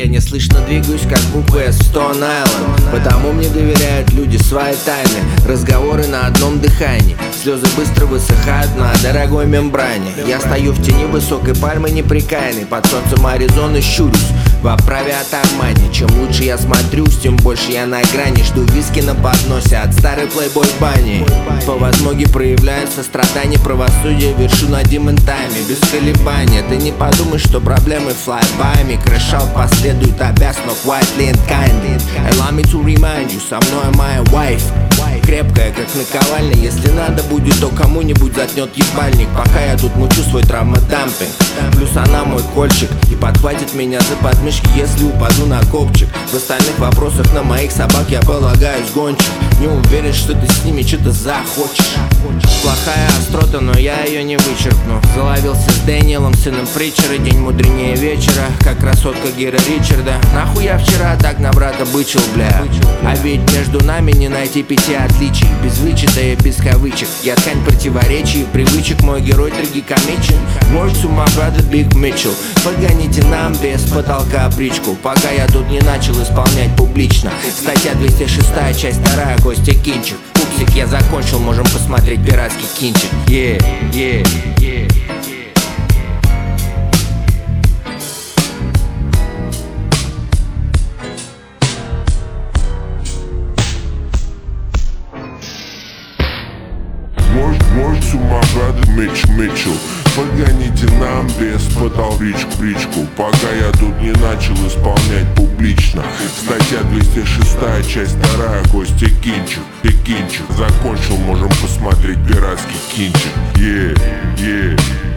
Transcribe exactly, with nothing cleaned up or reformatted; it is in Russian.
я неслышно двигаюсь, как буква S в Stone Island. Потому мне доверяют люди свои тайны, разговоры на одном дыхании. Слезы быстро высыхают на дорогой мембране. Я стою в тени высокой пальмы неприкаянной, под солнцем Аризоны щурюсь в оправе от Армани. Чем лучше я смотрюсь, тем больше я на грани. Жду виски на подносе от старой плейбой бани. По возмоге проявляю сострадание, правосудие вершу на Demon Time без колебания. Ты не подумаешь, что проблемы fly by me. Крэш-аут последует обяз, но quietly and kindly. Allow me to remind you, со мной моя wife, крепкая, как наковальня. Если надо будет, то кому-нибудь затнет ебальник, пока я тут мучу свой травмодампинг. Плюс она мой кольчик и подхватит меня за подмышки, если упаду на копчик. В остальных вопросах на моих собак я полагаюсь гонщик. Не уверен, что ты с ними что-то захочешь. Плохая острота, но я ее не вычеркну. Заловился с Дэниелом, сыном Притчера. День мудренее вечера, как красотка Гера Ричарда. Нахуй я вчера так на брата бычил, бля. А ведь между нами не найти пяти отличий. Без вычета и без кавычек. Я ткань противоречий и привычек. Мой герой трагикомичен. Word to my brother Big Mitchell. Подгоните нам без потолка бричку, пока я тут не начал исполнять публично. Статья двести шестая, часть вторая, Костя Кинчик. Пупсик, я закончил, можем посмотреть пиратский кинчик. Yeah, yeah, yeah. Word, word to my brother Mitch Mitchell. Подгоните нам без потолка бричку, бричку, пока я тут не начал исполнять публично. Статья двести шестая, часть вторая, Костя Кинчик. И Кинчик закончил, можем посмотреть пиратский кинчик. Yeah, yeah.